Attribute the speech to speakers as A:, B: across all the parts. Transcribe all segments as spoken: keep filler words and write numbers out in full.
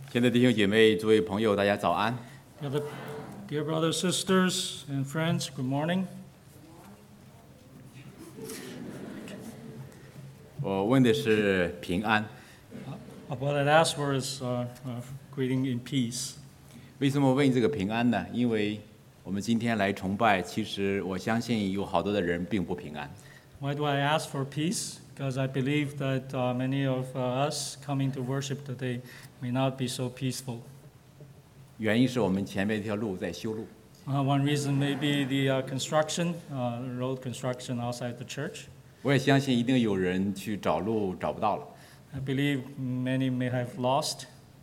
A: 亲爱的弟兄姐妹、诸位朋友，大家早安。
B: Dear dear brothers, sisters, and friends, good morning.
A: 我问的是平安，
B: Uh, What I'd ask for is uh, uh, greeting in peace.
A: 为什么问这个平安呢？因为我们今天来崇拜，其实我相信有好多的人并不平安。
B: Why do I ask for peace? Because I believe that uh, many of uh, us coming to worship today may not be so peaceful.
A: 原因是我们前面这条路在修路，
B: Uh, one reason may be the uh, construction, uh, road construction outside the church.
A: 我也相信一定有人去找路找不到了，
B: I believe many may have lost,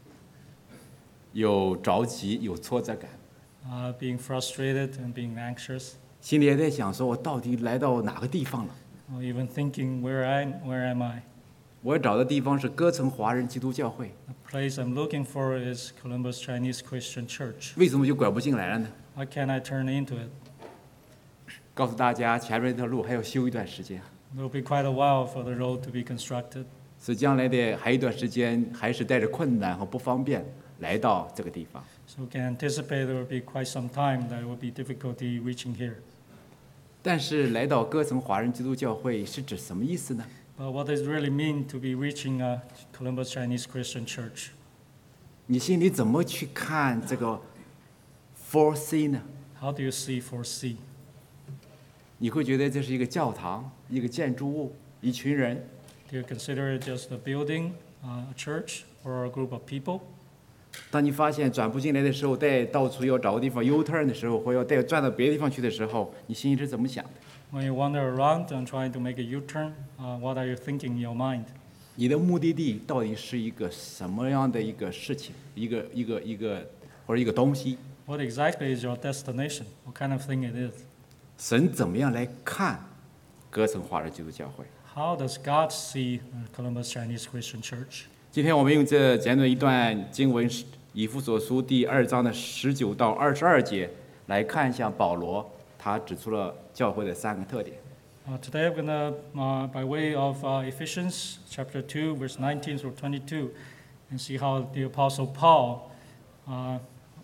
A: 有着急，有挫折感，
B: uh, being frustrated and being anxious,
A: 心里也在想说，我到底来到哪个地方了？
B: or even thinking, where, I, where am I?
A: 我找的地方是歌城华人基督教会，
B: The place I'm looking for is Columbus Chinese Christian Church.
A: 为什么就拐不进来了呢？
B: Why can't I turn into it?
A: 告诉大家，前面这条路还要修一段时间，
B: It'll be quite a while for the road to be constructed.
A: 所以将来的还有一段时间，还是带着困难和不方便来到这个地方。
B: So we can anticipate there will be quite some time that it will be difficulty reaching here.
A: 但是来到歌城华人基督教会是指什么意思呢？
B: But what does it really mean to be reaching uh, Columbus Chinese Christian Church?
A: 你心里怎么去看这个 four C 呢？
B: How do you see four C?
A: 你会觉得这是一个教堂、一个建筑物、一群人，
B: Do you consider it just a building, uh, a church, or a group of people?
A: 当你发现转不进来的时候，带到处要找个地方 U turn 的时候，或要带转到别的地方去的时候，你心里是怎么想的？
B: When you wander around and trying to make a U-turn, uh, what are you thinking in your mind?
A: 你的目的地到底是一个什么样的一个事情？一个一个一个或者一个东西？
B: What exactly is your destination? What kind of thing it is?
A: 神怎么样来看歌城华人基督教会？
B: How does God see uh, Columbus Chinese Christian Church?
A: 今天我们用这简短一段经文，以弗所书第二章的十九到二十二节来看一下保罗，他指出了教会的三个特点。
B: Uh, today I'm going to, uh, by way of uh, Ephesians chapter two, verse nineteen through twenty-two, and see how the Apostle Paul uh,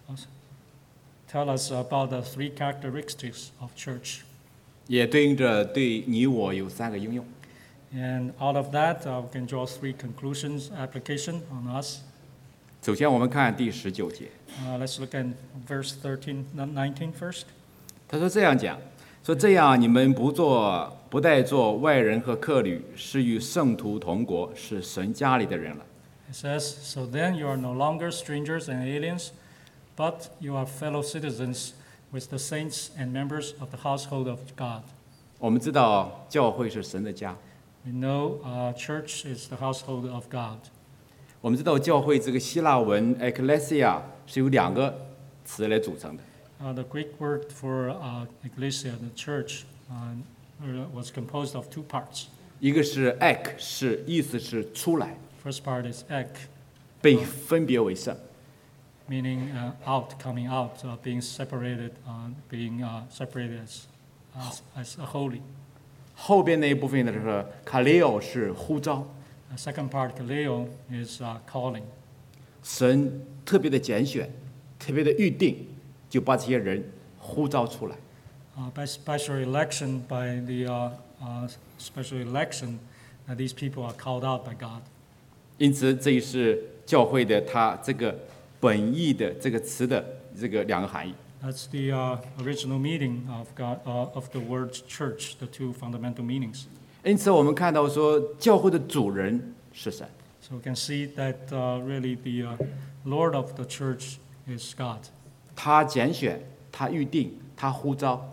B: tell us about the three characteristics of church.
A: 也对应着对你我有三个应用。
B: And out of that, uh, we can draw three conclusions, application on us.
A: 首先，我们看第十九节，
B: Uh, let's look at verse thirteen, nineteen first.
A: 他说这样讲，说这样你们不做不再做外人和客旅，是与圣徒同国，是神家里的人了。
B: It says, so then you are no longer strangers and aliens, but you are fellow citizens with the saints and members of the household of God.
A: 我们知道教会是神的家，
B: We know uh, church is the household of God.
A: 我们知道教会这个希腊文 ecclesia 是由两个词来组成的。
B: Uh, the Greek word for uh, ecclesia, the church, uh, was composed of two parts.
A: 一个是 ek， 是意思是出来，
B: First part is ek,
A: 被分别为圣；
B: meaning uh, out, coming out, uh, being separated, uh, being uh, separated as, as, as a holy.
A: 后边那一部分呢是 kaleo， 是呼召。
B: The second part, kaleo, is uh, calling.
A: 神特别的拣选，特别的预定，就把这些人呼召出来。
B: Uh, by special election, by the uh, uh, special election, uh, these people are called out by God.
A: 因此，这也是教会的它这个本意的这个词的这个两个含义。
B: That's the uh, original meaning of God, uh, of the word church, the two fundamental meanings.
A: 因此，我们看到说，教会的主人是神，
B: So we can see that uh, really the uh, Lord of the church is God.
A: 他拣选，他预定，他呼召，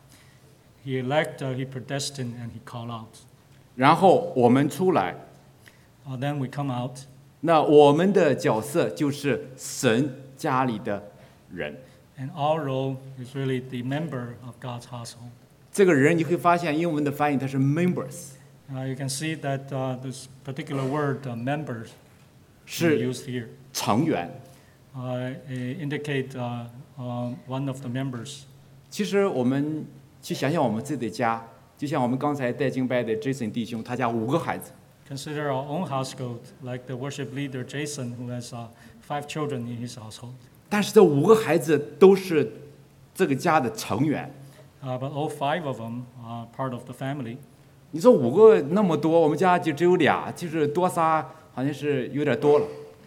B: He elect, uh, He predestined, and He called out.
A: 然后我们出来，
B: Uh, then we come out,
A: 那我们的角色就是神家里的人。
B: and our role is really the member of God's household.
A: 这个人你会发现，英文的翻译它是 members，
B: Uh, you can see that uh, this particular word, uh, members, is
A: 是
B: used here.
A: 成员。
B: Uh, indicate uh, uh, one of the members.
A: 其实我们去想想我们自己的家，就像我们刚才带敬拜的 Jason 弟兄，他家五个孩子，
B: Consider our own household, like the worship leader Jason, who has uh, five children in his household.
A: 但是这五个孩子都是这个家的成员。
B: Uh, but all five of them are part of the family.
A: 你说五个那么多，我们家就只有俩，就是多仨，好像是有点多了。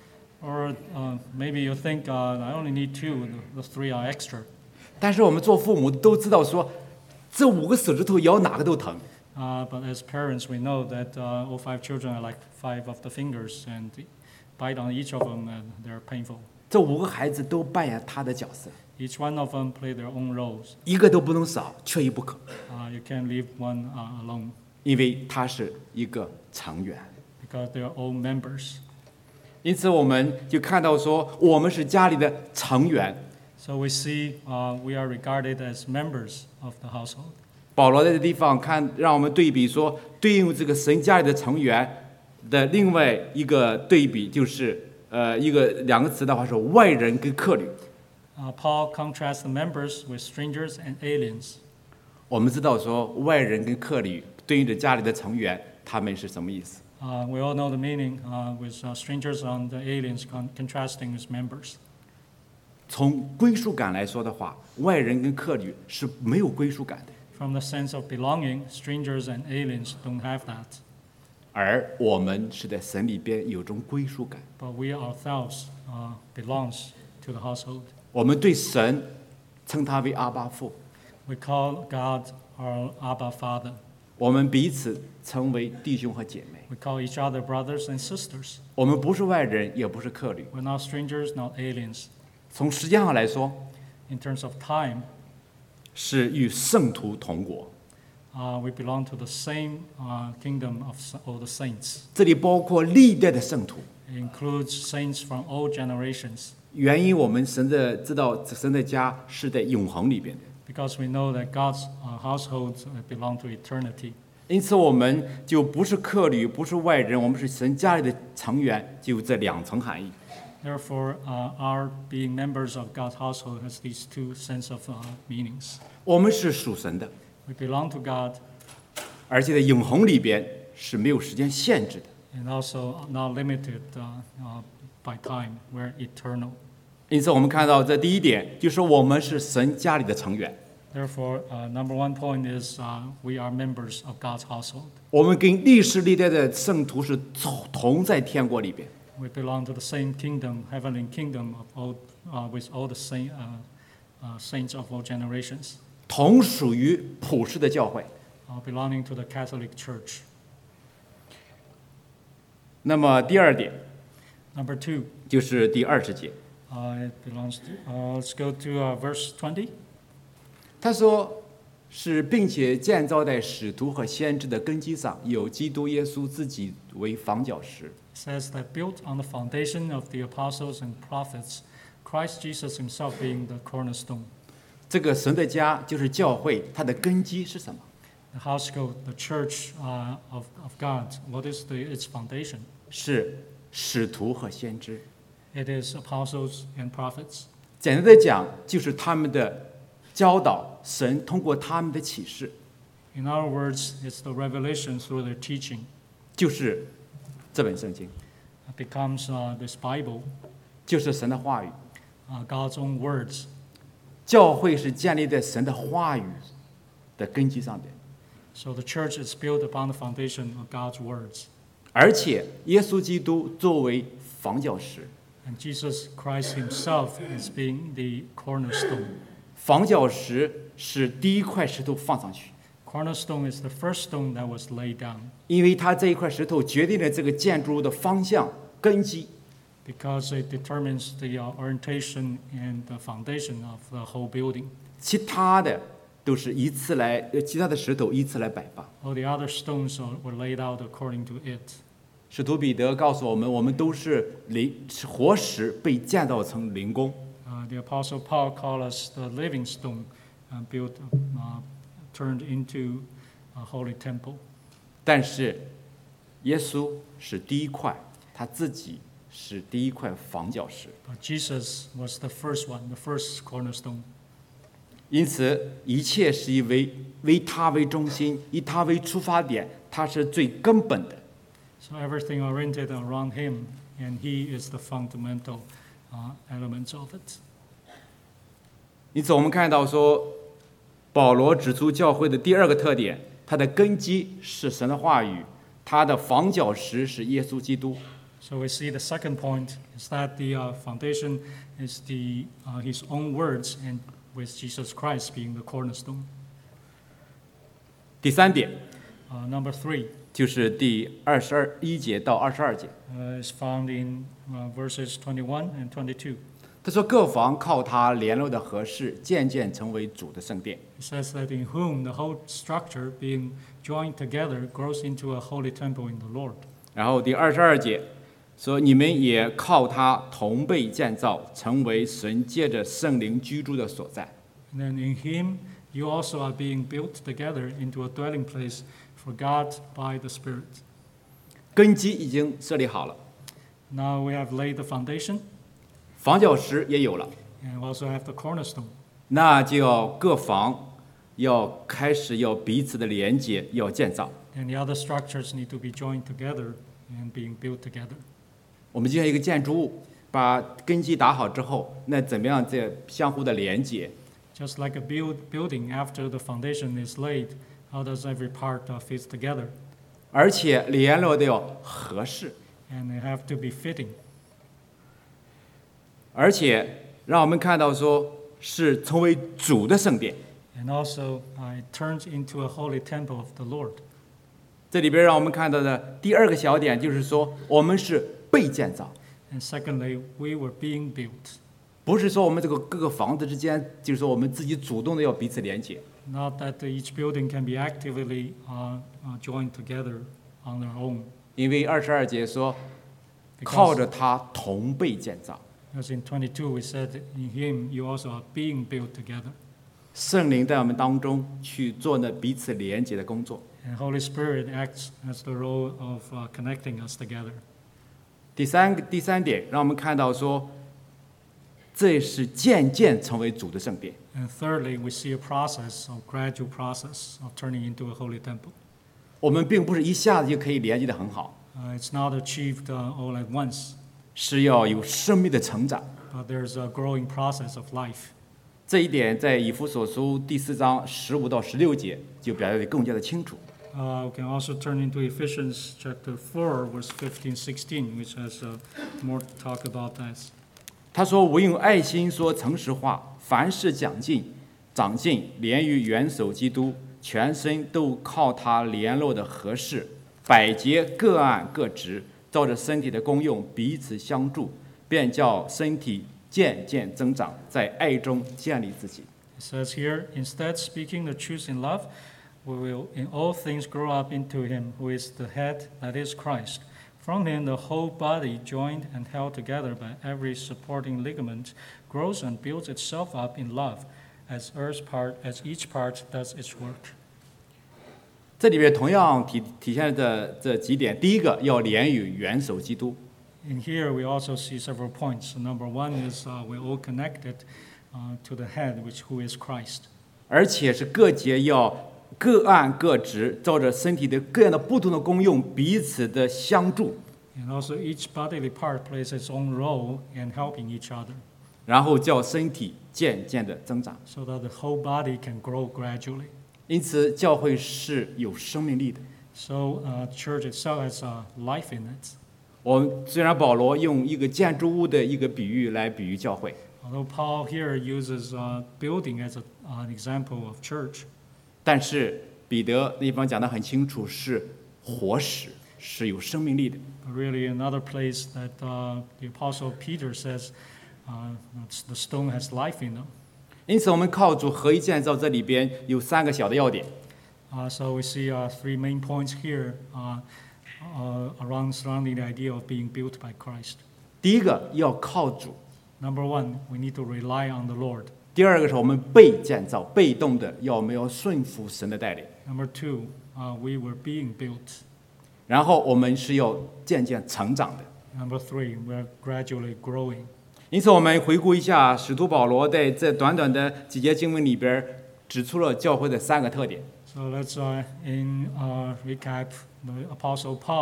B: Or uh, maybe you think uh, I only need two, the, the three are extra.
A: 但是我们做父母都知道说，这五个手指头咬哪个都疼。
B: Uh, but as parents, we know that uh, all five children are like five of the fingers, and bite on each of them, and they're painful.
A: 这五个孩子都扮演他的角色，
B: Each one of them play their own roles.
A: 一个都不能少，缺一不可，
B: Uh, you can't leave one uh, alone
A: 因为他是一个成员。
B: because they are all members.
A: 因此，我们就看到说，我们是家里的成员。
B: So we see uh, we are regarded as members of the household.
A: 保罗在这地方看，让我们对比说，对应这个神家里的成员的另外一个对比，就是呃一个两个词的话是外人跟客旅。
B: Uh, Paul contrasts the members with strangers and aliens.
A: 我们知道说，外人跟客旅对应着家里的成员，他们是什么意思？
B: Uh, we all know the meaning uh, with uh, strangers and the aliens con- contrasting with members.
A: 从归属感来说的话，外人跟客旅是没有归属感的，
B: From the sense of belonging, strangers and aliens don't have that.
A: 而我们是在神里边有种归属感。
B: But we ourselves uh, belongs to the household.
A: 我们对神称他为阿爸父，
B: We call God our Abba Father.
A: 我们彼此称为弟兄和姐妹。
B: We call each other brothers and sisters.
A: 我们不是外人，也不是客旅。
B: We're not strangers, not aliens.
A: 从时间上来说，
B: In terms of time,
A: 是与圣徒同国。
B: uh, we belong to the same uh, kingdom of s- all the saints.
A: 这里包括历代的圣徒。
B: It includes saints from all generations.
A: 原因我们神的知道，神的家是在永恒里边的。
B: Because we know that God's uh, household uh, belong to eternity.
A: 因此，我们就不是客旅，不是外人，我们是神家里的成员，就有这两层含义。
B: Therefore, uh, our being members of God's household has these two sense of uh, meanings.
A: 我们是属神的，
B: We belong to God,
A: 而且在永恒里边是没有时间限制的。
B: and also not limited uh, uh, by time. We're eternal.
A: 因此，我们看到这第一点，就是我们是神家里的成员。
B: Therefore, uh, number one point is uh, we are members of God's household.
A: 我们跟历史历代的圣徒是同在天国里边。
B: We belong to the same kingdom, heavenly kingdom of all, uh, with all the saint, uh, uh, saints of all generations,
A: 同属于普世的教会。
B: uh, belonging to the Catholic Church.
A: 那么第二点
B: Number two,
A: 就是第二十节，
B: uh, it belongs to, uh, let's go to uh, verse twenty.
A: 他说是，并且建造在使徒和先知的根基上，有基督耶稣自己为房角石。
B: It says that built on the foundation of the apostles and prophets, Christ Jesus himself being the cornerstone.
A: 这个神的家就是教会，它的根基是什么？
B: The household, the church uh, of, of God, what is the, its foundation?
A: 是使徒和先知。
B: It is apostles and prophets.
A: 简单的讲，就是他们的教导，神通过他们的启示，
B: In other words, it's the revelation through their teaching.
A: 就是这本圣经，
B: It becomes uh, this Bible,
A: 就是神的话语。
B: uh, God's own words.
A: 教会是建立在神的话语的根基上边，
B: So the church is built upon the foundation of God's words.
A: 而且耶稣基督作为房角石，
B: And Jesus Christ himself is being the cornerstone.
A: 房角石是第一块石头放上去，
B: Cornerstone is the first stone that was laid down
A: 因为它这一块石头决定了这个建筑物的方向根基。
B: because it determines the uh, orientation and the foundation of the whole building.
A: 其他的都是依次来，呃，其他的石头依次来摆放。
B: All the other stones are, were laid out according to it.
A: 使徒彼得告诉我们，我们都是灵是活石，被建造成灵宫。
B: Uh, the Apostle Paul called us the living stone, uh, built, uh, turned into a holy temple.
A: 但是耶稣是第一块，他自己是第一块房角石。
B: But Jesus was the first one, the first cornerstone.
A: 因此，一切是以为为他为中心，以他为出发点，他是最根本的。
B: So everything oriented around him, and he is the fundamental uh, elements of it.
A: 因此，我们看到说，保罗指出教会的第二个特点，它的根基是神的话语，它的房角石是耶稣基督。
B: So we see the second point is that the uh, foundation is the uh, his own words, and with Jesus Christ being the cornerstone.
A: 第三点
B: Uh, number three
A: 就是第二十二一节到二十二节，
B: uh, is found in uh, verses twenty-one and twenty-two.
A: 他说各房靠他联络的合适，渐渐成为主的圣殿。
B: It says that in whom the whole structure being joined together grows into a holy temple in the Lord.
A: 然后第二十二节说你们也靠他同被建造，成为神借着圣灵居住的所在。
B: And then in him you also are being built together into a dwelling place for God by the Spirit.
A: 根基已经设立好了，
B: Now we have laid the foundation,
A: 房角石也有了，
B: and we also have the cornerstone.
A: 那就要各房要开始要彼此的连接，要建造。
B: And the other structures need to be joined together and being built together.
A: 我们就像一个建筑物，把根基打好之后，那怎么样在相互的连接？
B: Just like a build, building, after the foundation is laid, how does every part uh, fit together?
A: 而且联络的要合适，
B: And they have to be fitting.
A: 而且让我们看到说是成为主的圣殿。
B: And also, uh, it turns into a holy temple of the Lord.
A: 这里边让我们看到的第二个小点就是说，我们是被建造，
B: And secondly, we were being built.
A: 不是说我们这个各个房子之间，就是说我们自己主动的要彼此连接。
B: Not that each building can be actively uh, uh, joined together on their own.
A: 因为二十二节说，靠着他同被建造，
B: Because in twenty-two we said, in him you also are being built together.
A: 圣灵在我们当中去做那彼此连接的工作。
B: And Holy Spirit acts as the role of uh, connecting us together.
A: 第三个第三点，让我们看到说，这是渐渐成为主的圣殿。
B: And thirdly, we see a process, a gradual process of turning into a holy temple.
A: 我们并不是一下子就可以连接的很好，
B: Uh, it's not achieved uh, all at once,
A: 是要有生命的成长。
B: but there's a growing process of life.
A: 这一点在以弗所书第四章十五到十六节就表达得更加的清楚。
B: Uh, we can also turn into Ephesians chapter four, verse fifteen, sixteen, which has uh, more to talk about that.
A: 他说：“我用爱心说诚实话，凡事讲尽、长进，连于元首基督，全身都靠他联络的合适，百节各按各职，照着身体的功用彼此相助，便叫身体渐渐增长，在爱中建立自己。”
B: It says here, instead, speaking the truth in love, we will in all things grow up into him who is the head, that is Christ. From him, the whole body, joined and held together by every supporting ligament, grows and builds itself up in love, as earth part, as each part does its work.
A: 这里边同样体体现着这几点：第一个，要连于元首基督；
B: In here, we also see several points. Number one is uh, we're all connected uh, to the head, which who is Christ.
A: 而且是各节要各按各职，照着身体的各样的不同的功用彼此的相助，
B: And also, each bodily part plays its own role in helping each other,
A: 然后叫身体渐渐的增长。
B: so that the whole body can grow gradually.
A: 因此，教会是有生命力的。
B: So, uh, church itself has uh, life in it.
A: 我们虽然保罗用一个建筑物的一个比喻来比喻教会，
B: Although Paul here uses uh, building as a, uh, an example of church,
A: 但是彼得那地方讲得很清楚，是活石，是有生命力的。
B: but really another place that uh, the Apostle Peter says uh, that's the stone has life in them.
A: 因此，我们靠主合一建造，这里边有三个小的要点。
B: Uh, so we see uh, three main points here uh, uh, around surrounding the idea of being built by Christ.
A: 第一个要靠主，
B: Number one, we need to rely on the Lord.
A: 第二个是我们被建造，被动的要我们要顺服神的带领，
B: Number two, uh, we were being built.
A: 然后我们是要渐渐成长的。
B: Number three, we're gradually growing.
A: 因此，我们回顾一下使徒保罗在这短短的几节经文里边指出了教会的三个特点。
B: So let's uh, in uh, recap the Apostle Paul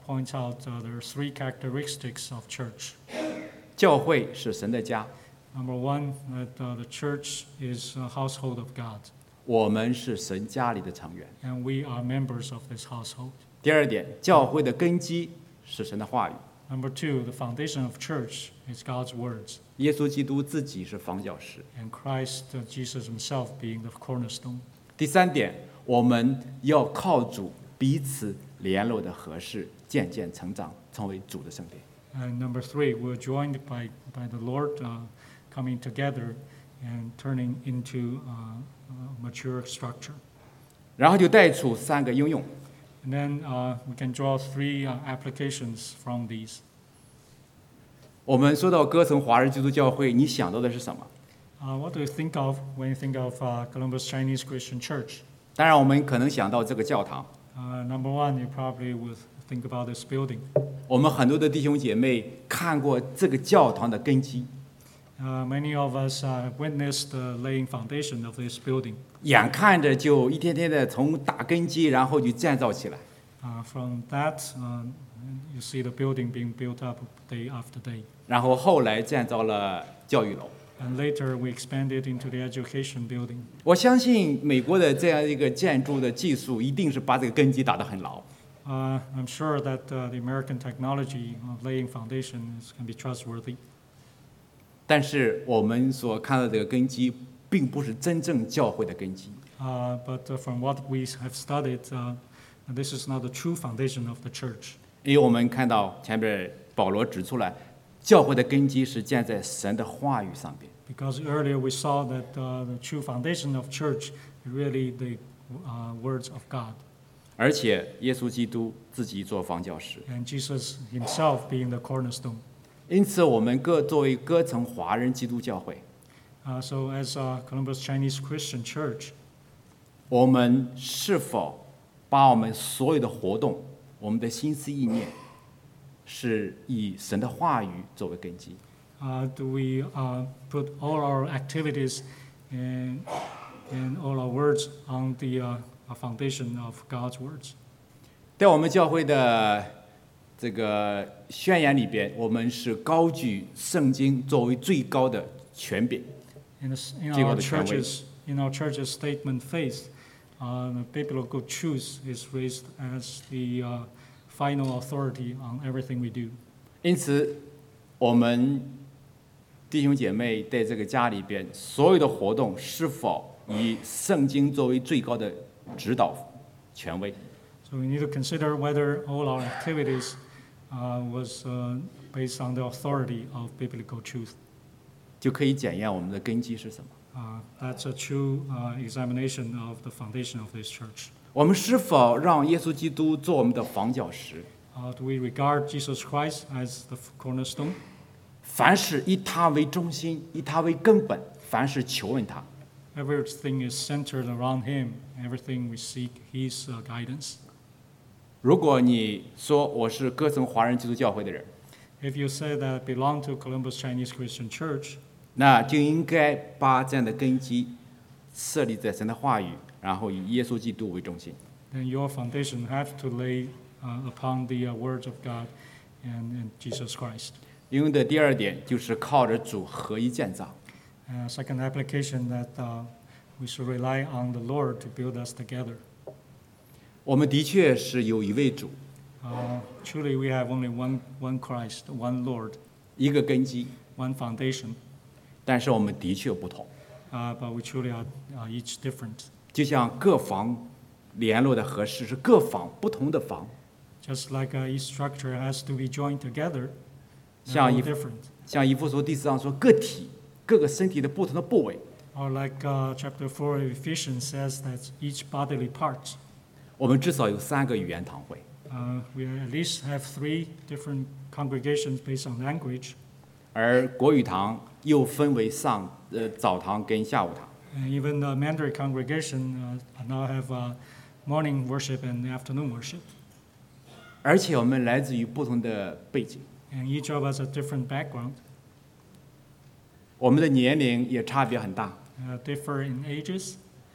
B: points out uh, there are three characteristics of church.
A: 教会是神的家，
B: Number one, that uh, the church is a household of God,
A: 我们是神家里的成员。
B: and we are members of this household.
A: 第二点，教会的根基是神的话语，
B: Number two, the foundation of church is God's words,
A: 耶稣基督自己是房角石。
B: and Christ, uh, Jesus himself being the cornerstone.
A: 第三点，我们要靠主彼此联络的合适，渐渐成长，成为主的圣殿。
B: And number three, we're joined by, by the Lord uh, coming together and turning into uh, a mature structure.
A: 然后就带出三个应用。
B: And then uh, we can draw three uh, applications from these.
A: 我们说到歌城华人基督教会，你想到的是什么？
B: Uh, what do you think of when you think of uh, Columbus Chinese Christian Church?
A: 当然，我们可能想到这个教堂。
B: Uh, number one, you probably would think about this building.
A: 我们很多的弟兄姐妹看过这个教堂的根基，
B: Uh, many of us uh, witnessed the laying foundation of this building.
A: 眼看着就一天天的从打根基，然后就建造起来。
B: Uh, from that, uh, you see the building being built up day after day.
A: 然后后来建造了教育楼。
B: And later, we expanded into the education building.
A: 我相信美国的这样一个建筑的技术，一定是把这个根基打得很牢。
B: Uh, I'm sure that uh, the American technology of laying foundation is, can be trustworthy.
A: 但是我们所看到这个根基，并不是真正教会的根基。
B: Uh, but uh, from what we have studied, uh, this is not the true foundation of the church.
A: 因为我们看到前边保罗指出来，教会的根基是建在神的话语上边。
B: Because earlier we saw that uh, the true foundation of church is really the uh, words of God,
A: 而且耶稣基督自己做房角石，
B: and Jesus himself being the cornerstone.
A: 因此我们各作为歌城华人基督教会，
B: Uh, so as uh, Columbus Chinese Christian Church,
A: 我们是否把我们所有的活动、我们的心思意念，是以神的话语作为根基？
B: uh, do we uh, put all our activities and, and all our words on the uh, foundation of God's words?
A: 在我们教会的这个宣言里边，我们是高举圣经作为最高的权柄。
B: In, the, in
A: 最高
B: our
A: 的权威。
B: churches, in our church's statement faith, uh, the biblical truth is raised as the uh, final authority on everything we do.
A: 因此，我们弟兄姐妹在这个家里边，所有的活动是否以圣经作为最高的指导权威？
B: So we need to consider whether all our activities uh, was uh, based on the authority of biblical truth.
A: 就可以检验我们的根基是什么。
B: Uh, that's a true uh, examination of the foundation of this church.
A: 我们是否让耶稣基督做我们的房角石？
B: Uh, do we regard Jesus Christ as the cornerstone?
A: 凡事以他为中心，以他为根本，凡事求问他。
B: Everything is centered around Him. Everything we seek His uh, guidance.
A: 如果你说我是歌城华人基督教会的人，
B: If you say that belong to Columbus Chinese Christian Church,
A: 那就应该把这样的根基设立在神的话语，然后以耶稣基督为中心。
B: then your foundation have to lay uh, upon the uh, words of God and, and Jesus Christ.
A: 应用的第二点就是靠着主合一建造。
B: Uh, second application that uh, we should rely on the Lord to build us together.
A: 我们的确是有一位主，
B: Uh, truly, we have only one, one Christ, one Lord,
A: 一个根基，
B: one foundation,
A: 但是我们的确不同。
B: uh, but we truly are uh, each different.
A: 就像各房联络的合适是各房不同的房，
B: Just like uh, each structure has to be joined together, they're
A: 像
B: all
A: 一
B: different.
A: 像以弗所第四章说，个体各个身体的不同的部位，
B: Or like uh, chapter four of Ephesians says that each bodily part,
A: 我们至少有三个语言堂会。
B: uh, we at least have three different congregations based on language.
A: 而国语堂又分为上呃早堂跟下午堂。
B: And even the Mandarin congregation uh, now have uh, morning worship and afternoon worship.
A: 而且我们来自于不同的背景，
B: And each of us a different background,
A: 我们的年龄也差别很大。
B: uh, differ in ages.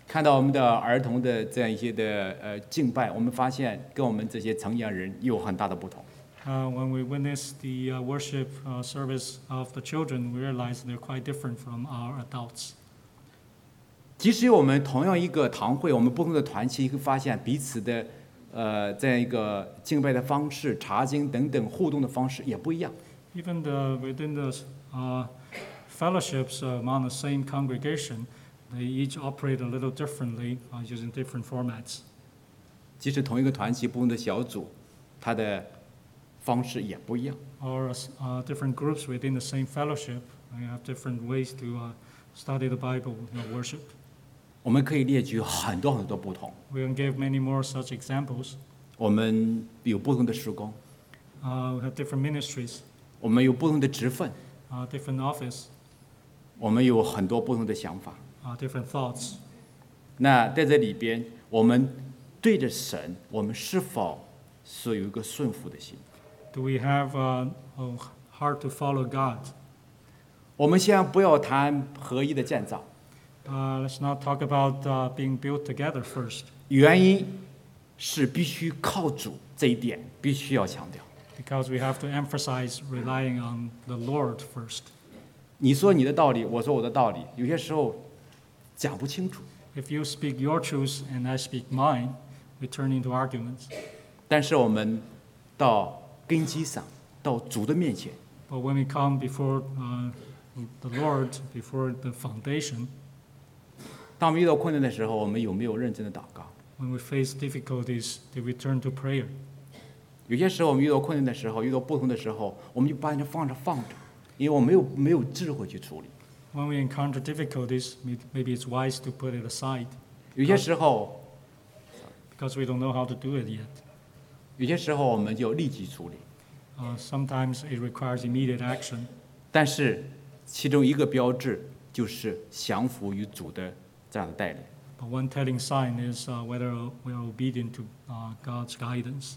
A: 看到我们的儿童的这样一些的呃敬拜，我们发现跟我们这些成年人有很大的不同。
B: Uh, when we witness the uh, worship uh, service of the children, we realize they're quite different from our adults.
A: 即使我们同样一个堂会，我们不同的团契，会发现彼此的呃这样一个敬拜的方式、查经等等互动的方式也不一样。
B: Even the, within the uh, fellowships uh, among the same congregation, they each operate a little differently uh, using different formats.
A: 即使同一个团契、不同的小组，它的方式也不一样。
B: Or uh, different groups within the same fellowship, they have different ways to uh, study the Bible, you know, worship.
A: 我们可以列举很多很多不同。
B: We can give many more such examples.
A: 我们有不同的事工，
B: Uh, we have different ministries,
A: 我们有不同的职分，
B: uh, different office,
A: 我们有很多不同的想法。
B: uh, different thoughts.
A: 那在这里边，我们对着神，我们是否是有一个顺服的心？
B: Do we have uh, a heart to follow God?
A: 我们先不要谈合一的建造，
B: Uh, let's not talk about uh, being built together first,
A: 原因是必须靠主，这一点必须要强调。
B: because we have to emphasize relying on the Lord first.
A: 你说你的道理，我说我的道理，有些时候讲不清楚。
B: If you speak your truth and I speak mine, we turn into arguments.
A: 但是我们到根基上，到主的面前，
B: But when we come before uh, the Lord, before the foundation,
A: 当我们遇到困难的时候，我们有没有认真的祷告？
B: when we face difficulties, do we turn to prayer?
A: 有些时候我们遇到困难的时候，遇到不同的时候，我们就把人放着放着，因为我们没有没有智慧去处理。
B: When we encounter difficulties, may- maybe it's wise to put it aside
A: 有些时候，
B: because we don't know how to do it yet.
A: 有些时候我们就立即处理。
B: Uh, sometimes it requires immediate action,
A: 但是其中一个标志就是降服于主的这样的带领。
B: but one telling sign is uh, whether we are obedient to uh, God's guidance.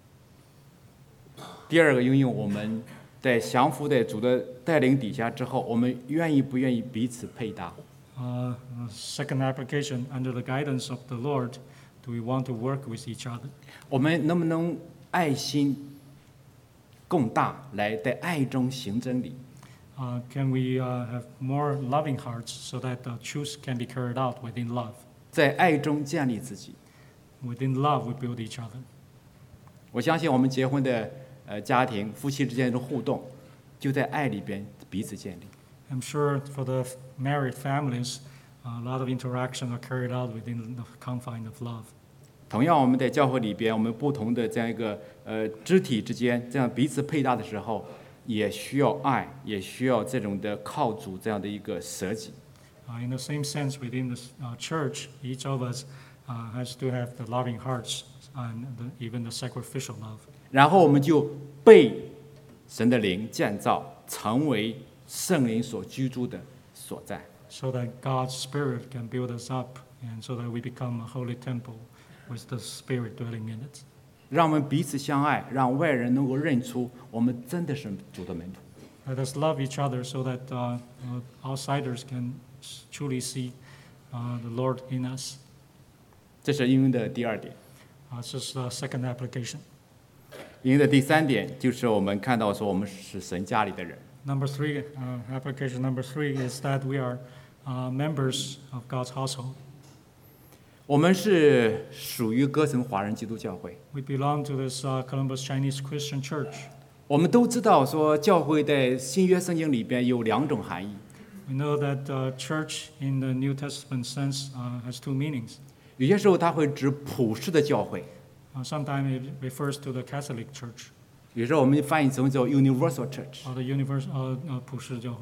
A: 第二个应用，我们在降服在主的带领底下之后，我们愿意不愿意彼此配搭？
B: Uh, uh, second application, under the guidance of the Lord, do we want to work with each other?
A: 我们能不能爱心更大，来在爱中行真理？
B: Uh, can we uh, have more loving hearts so that the truth can be carried out within love?
A: 在爱中建立自己。
B: Within love, we build each other.
A: 我相信我们结婚的呃家庭，夫妻之间的互动，就在爱里边彼此建立。
B: I'm sure for the f- married families, a lot of interaction are carried out within the confine of love.
A: 同样，我们在教会里边，我们不同的这样一个呃肢体之间这样彼此配搭的时候，也需要爱，也需要这种的靠主这样的一个舍己。
B: Uh, in the same sense, within the s- uh, church, each of us uh, has to have the loving hearts and the, even the sacrificial love.
A: 然后我们就被神的灵建造，成为圣灵所居住的所在。
B: So that God's Spirit can build us up and so that we become a holy temple with the Spirit dwelling in it.
A: 让我们彼此相爱，让外人能够认出我们真的是主的门徒。
B: Let us love each other so that uh, uh, outsiders can s- truly see uh, the Lord in us.
A: 这是应用的第二点。
B: Uh, this is the second application.
A: 应用的第三点就是我们看到说我们是神家里的人。
B: Number three, uh, application number three is that we are uh, members of God's household.
A: 我们是属于哥城华人基督教会。
B: We belong to this uh, Columbus Chinese Christian Church.
A: 我们都知道说教会在新约圣经里边有两种含义，
B: We know that uh, church in the New Testament sense uh, has two meanings.
A: 有些时候它会指普世的教会，
B: Uh, sometimes it refers to the Catholic Church
A: 有时候我们翻译成叫 universal church。
B: or the universe, uh, uh, 普世教会.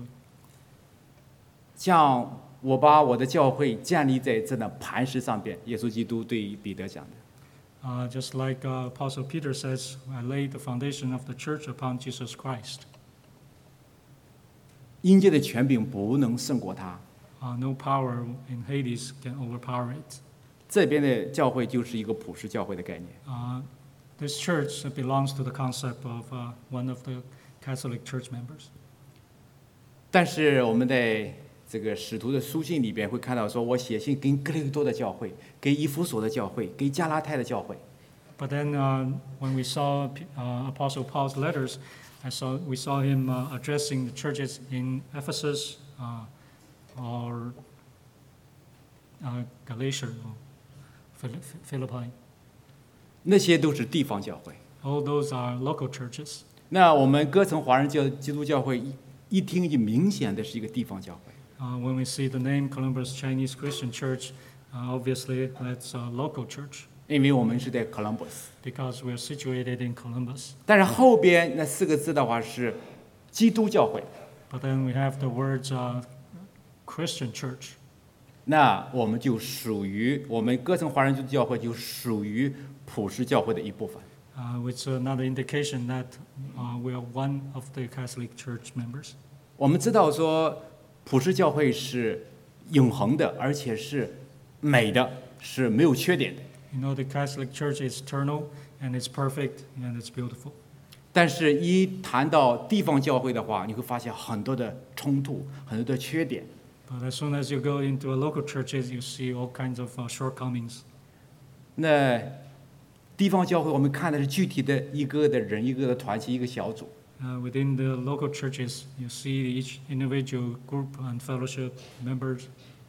A: 像我把我的教会建立在这样磐石上边，耶稣基督对于彼得讲的。
B: Uh, just like uh, Apostle Peter says, I laid the foundation of the church upon Jesus Christ.
A: 阴界的权柄不能胜过他。
B: Uh, no power in Hades can overpower it.
A: 这边的教会就是一个普世教会的概念。
B: Uh, this church belongs to the concept of uh, one of the Catholic church members.
A: 但是我们在这个使徒的书信里边会看到说，我写信给哥林多的教会，给以弗所的教会，给加拉太的教会。
B: But then, uh, when we saw uh, Apostle Paul's letters, I saw we saw him uh, addressing the churches in Ephesus uh, or uh, Galatia or Phil- Philippi.
A: 那些都是地方教会。
B: All those are local churches.
A: 那我们歌城华人教基督教会一一听就明显的是一个地方教会。
B: Uh, when we see the name Columbus Chinese Christian Church, uh, obviously that's a local church
A: 因为我们是在 Columbus，
B: because we're situated in Columbus.
A: 但是后边那四个字的话是基督教会，
B: But then we have the words uh, Christian church.
A: 那我们就属于我们歌城华人基督教会就属于普世教会的一部分。
B: Uh, which is another indication that uh, we are one of the Catholic Church members.
A: 我们知道说普世教会是永恒的，而且是美的，是没有缺点的。
B: You know, the Catholic Church is eternal and it's perfect and it's beautiful.
A: 但是，一谈到地方教会的话，你会发现很多的冲突，很多的缺点。
B: But as soon as you go into a local churches, you see all kinds of uh, shortcomings.
A: 那地方教会，我们看的是具体的一个的人、一个的团体、一个小组。
B: Uh, within the local churches, you see each individual group and fellowship members.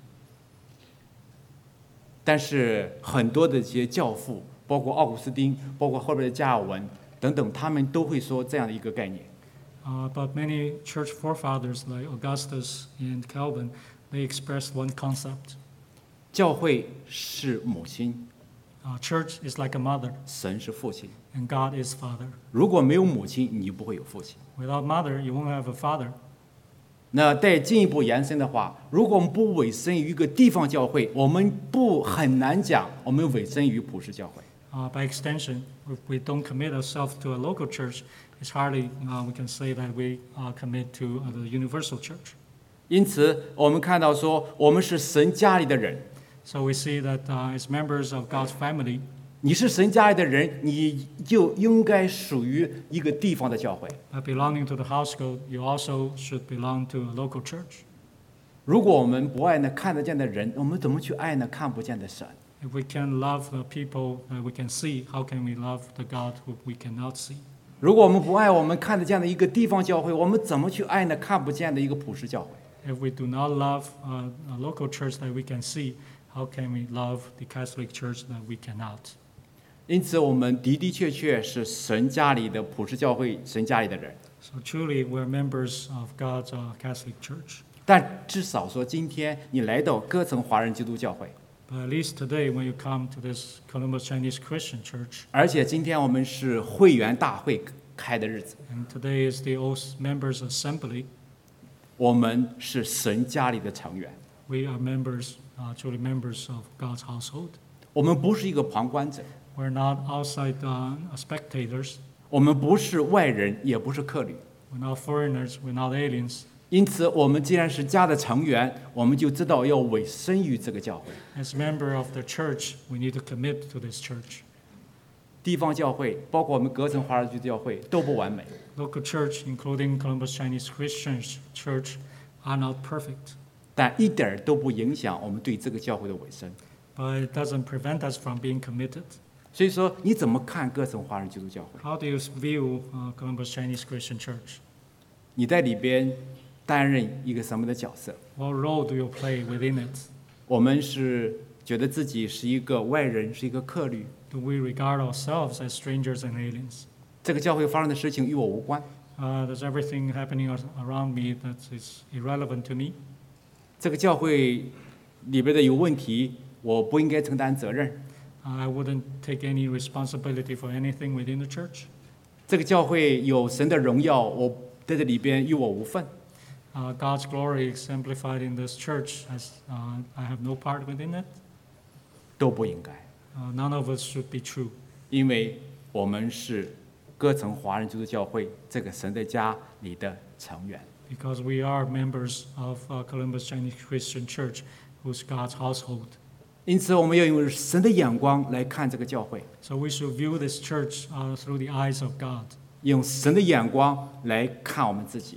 A: 但是很多的这些教父，包括奥古斯丁，包括后边的加尔文等等，他们都会说这样的一个概念。
B: Uh, but many church forefathers like Augustus and Calvin, they expressed one concept.
A: 教会是母亲，
B: Uh, church is like a mother
A: 神是父亲。
B: and God is father.
A: 如果没有母亲，你就不会有父亲。
B: Without mother, you won't have a father.
A: 那再进一步延伸的话，如果我们不委身于一个地方教会，我们不很难讲我们委身于普世教会。
B: Uh, by extension, if we don't commit ourselves to a local church, it's hardly uh, we can say that we uh, commit to uh, the universal church.
A: 因此，我们看到说，我们是神家里的人。
B: So we see that uh, as members of God's family,
A: 你是神家里的人，你就应该属于一个地方的教会。
B: uh, belonging to the household, you also should belong to a local church.
A: 如果我们不爱那看得见的人，我们怎么去爱那看不见的神？
B: If we can love the people that we can see, how can we love the God who we cannot see?
A: 如果我们不爱我们看得见的一个地方教会，我们怎么去爱那看不见的一个普世教会？
B: If we do not love uh, a local church that we can see, how can we love the Catholic Church that we cannot?
A: 因此，我们的的确确是神家里的普世教会，神家里的人。
B: So truly, we're members of God's uh, Catholic Church.
A: 但至少说，今天你来到歌城华人基督教会，
B: But at least today, when you come to this Columbus Chinese Christian Church,
A: 而且今天我们是会员大会开的日子，
B: and today is the old members' assembly,
A: 我们是神家里的成员，
B: we are members, uh, truly members of God's household.
A: 我们不是一个旁观者，
B: We're not outside uh, spectators.
A: 我们不是外人，也不是客旅。
B: We're not foreigners. We're not aliens.
A: 因此，我们既然是家的成员，我们就知道要委身于这个教会。
B: As member of the church, we need to commit to this church.
A: 地方教会，包括我们格城华人基督教会，都不完美，
B: Local church, including Columbus Chinese Christian Church, are not perfect.
A: 但一点儿都不影响我们对这个教会的委身。
B: But it doesn't prevent us from being committed.
A: 所以说，你怎么看格城华人基督教会？
B: How do you view uh, Columbus Chinese Christian Church?
A: 你在里边担任一个什么的角色？
B: What role do you play within it?
A: 我们是觉得自己是一个外人，是一个客旅。
B: Do we regard ourselves as strangers and aliens?
A: 这个教会发生的事情与我无关。
B: Uh, there's everything happening ar- around me that is irrelevant to me.
A: 这个教会里边的有问题，我不应该承担责任。
B: I wouldn't take any responsibility for anything within the church.
A: 这个教会有神的荣耀，我在这里边与我无份。
B: Uh, God's glory exemplified in this church, as uh, I have no part within it.
A: 都不应该，
B: Uh, none of us should be true,
A: 因为我们是歌城华人基督教会这个神的家里的成员。
B: because we are members of uh, Columbus Chinese Christian Church, who's God's household.
A: 因此，我们要用神的眼光来看这个教会，
B: So we should view this church uh, through the eyes of God.
A: 用神的眼光来看我们自己。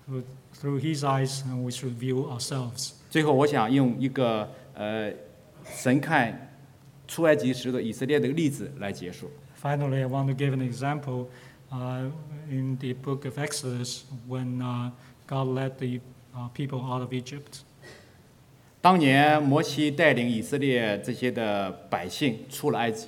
B: through, through His eyes, and we should view ourselves.
A: 最后，我想用一个呃，神看出埃及时的以色列的例子来结束。
B: Finally, I want to give an example uh, in the book of Exodus when uh, God led the uh, people out of Egypt.
A: 当年摩西带领以色列这些的百姓出了埃及，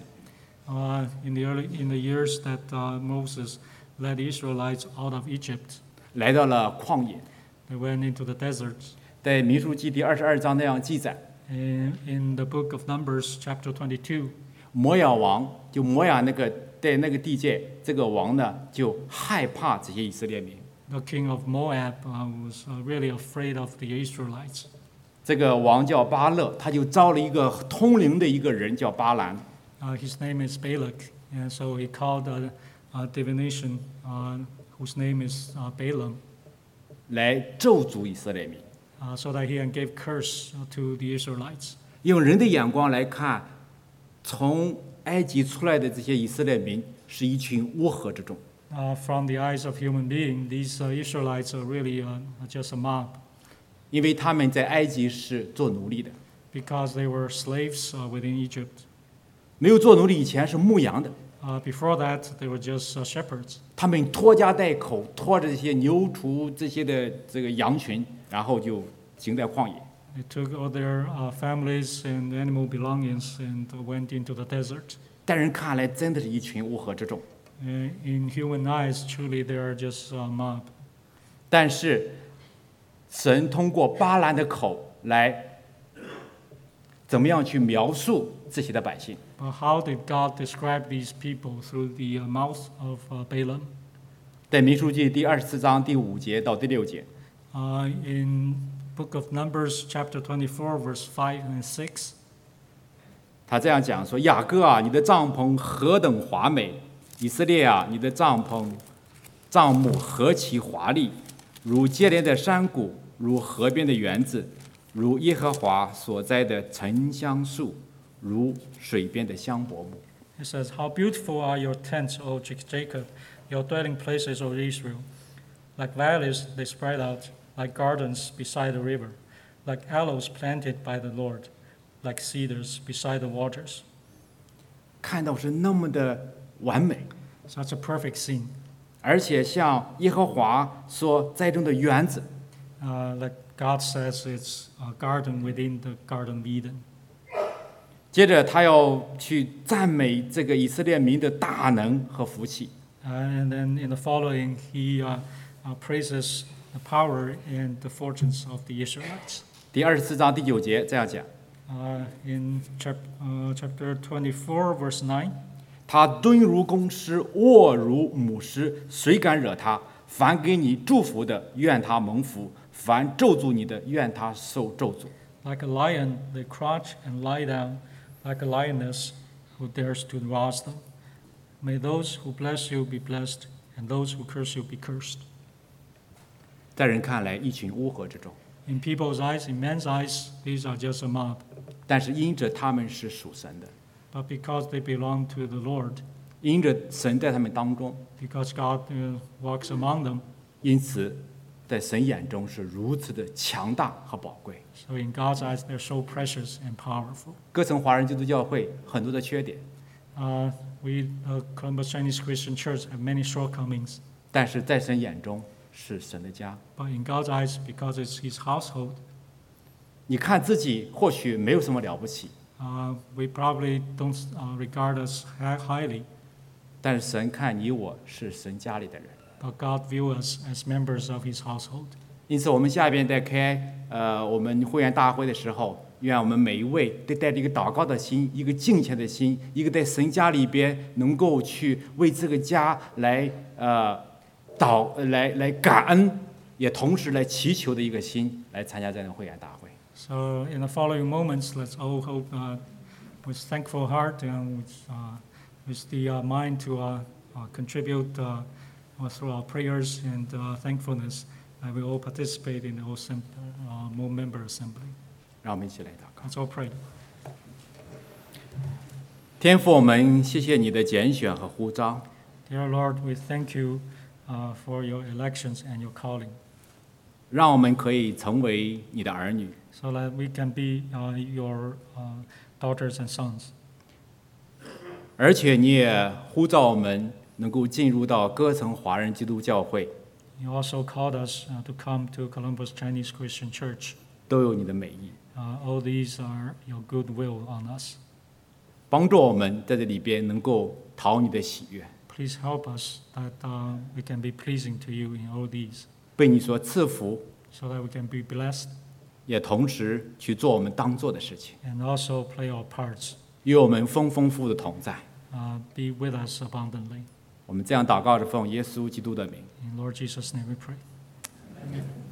B: Uh, in the early in the years that uh, Moses led the Israelites out of Egypt,
A: 来到了旷野。
B: they went into the desert.
A: 在民数记第二十二章那样记载，
B: In, in the book of Numbers, chapter twenty-two,
A: 摩亚王就摩亚那个在那个地界，这个王呢就害怕这些以色列民。
B: the king of Moab uh, was uh, really afraid of the Israelites.
A: 这个王叫巴勒，他就招了一个通灵的一个人叫巴兰，
B: Uh, his name is Balak, and so he called a, a divination uh, whose name is uh, Balaam,
A: 来咒诅以色列民。
B: uh, so that he can give curse uh, to the Israelites.
A: 用人的眼光来看，从埃及出来的这些以色列民是一群乌合之众。
B: Uh, from the eyes of human being, these uh, Israelites are really uh, just a mob
A: 因为他们在埃及是做奴隶的，
B: because they were slaves uh, within Egypt.
A: 没有做奴隶以前是牧羊的，
B: Uh, before that, they were just uh, shepherds.
A: 他们拖家带口，拖着这些牛犊这些的这个羊群，然后就行在旷野。
B: They took all their uh, families and animal belongings and uh, went into the desert.
A: 但人看来真的是一群乌合之众。
B: Uh, in human eyes, truly, they are just a mob.
A: 但是神通过巴兰的口来怎么样去描述这些的百姓？
B: But how did God describe these people through the uh, mouth of uh, Balaam?
A: 在民数记第二十四章第五节到第六节，
B: Uh, in book of Numbers, chapter twenty-four, verse five and six,
A: 他这样讲说：“雅各啊，你的帐篷何等华美！以色列啊，你的帐篷帐幕何其华丽！如接连的山谷，如河边的园子，如耶和华所栽的沉香树，如水边的香柏木。”
B: it says, "How beautiful are your tents, O Jacob, your dwelling places, O Israel! Like valleys they spread out, like gardens beside the river, like aloes planted by the Lord, like cedars beside the waters."
A: 看到是那么的完美，
B: Such a perfect scene.
A: 而且像耶和华所栽种的园子，
B: Uh, like God says, it's a garden within the Garden of Eden.
A: 接着他要去赞美这个以色列民的大能和福气。
B: Uh, and then in the following, he uh, uh, praises the power and the fortunes of the Israelites.
A: 第二十四章第九节这样讲：
B: Uh, in chap- uh, chapter twenty-four, verse nine,
A: 他蹲如公狮，卧如母狮，谁敢惹他？凡给你祝福的，愿他蒙福；凡咒诅你的，愿他受咒诅。
B: like a lion, they crouch and lie down, like a lioness who dares to rouse them. May those who bless you be blessed, and those who curse you be cursed.
A: 在人看来，一群乌合之众，
B: In people's eyes, in men's eyes, these are just a mob.
A: 但是因着他们是属神的，
B: But because they belong to the Lord,
A: 因着神在他们当中，
B: because God uh, walks among them,
A: 因此在神眼中是如此的强大和宝贵。
B: so in God's eyes, they're so precious and powerful.
A: 歌城华人基督教会很多的缺点，
B: Uh, we, the Columbus Chinese Christian Church, have many shortcomings.
A: 但是在神眼中是神的家。
B: But in God's eyes, because it's His household,
A: 你看自己或许没有什么了不起，
B: uh, we probably don't uh, regard us hi- highly.
A: 但是神看你我是神家里的人。
B: But God views us as members of His household.
A: 因此，我们下边在开呃我们会员大会的时候，愿我们每一位都带着一个祷告的心，一个敬虔的心，一个在神家里边能够去为这个家来呃祷呃来来感恩，也同时来祈求的一个心，来参加这样的会员大会。
B: So in the following moments, let's all hope uh, with thankful heart and with, uh, with the uh, mind to uh, uh, contribute uh, uh, through our prayers and uh, thankfulness. Uh, we all participate in the whole sem- uh, more member assembly.
A: 让我们一起来祷告。
B: Let's all pray.
A: 天父，我们谢谢你的拣选和呼召，
B: Dear Lord, we thank you uh, for your elections and your calling.
A: 让我们可以成为你的儿女。
B: so that we can be uh, your uh, daughters and sons.
A: 而且你也呼召我们能够进入到歌城华人基督教会，
B: You also called us uh, to come to Columbus Chinese Christian Church.
A: 都有你的美意，
B: Uh, all these are your goodwill on us.
A: 帮助我们在这里边能够讨你的喜悦，
B: Please help us that uh, we can be pleasing to you in all these,
A: 被你所赐福，
B: so that we can be blessed
A: 也同时去做我们当做的事情，
B: and also play our parts.
A: 与我们丰丰富的同在。
B: Uh, be with us abundantly.
A: 我们这样祷告着，奉耶稣基督的名。
B: In Lord Jesus' name we pray.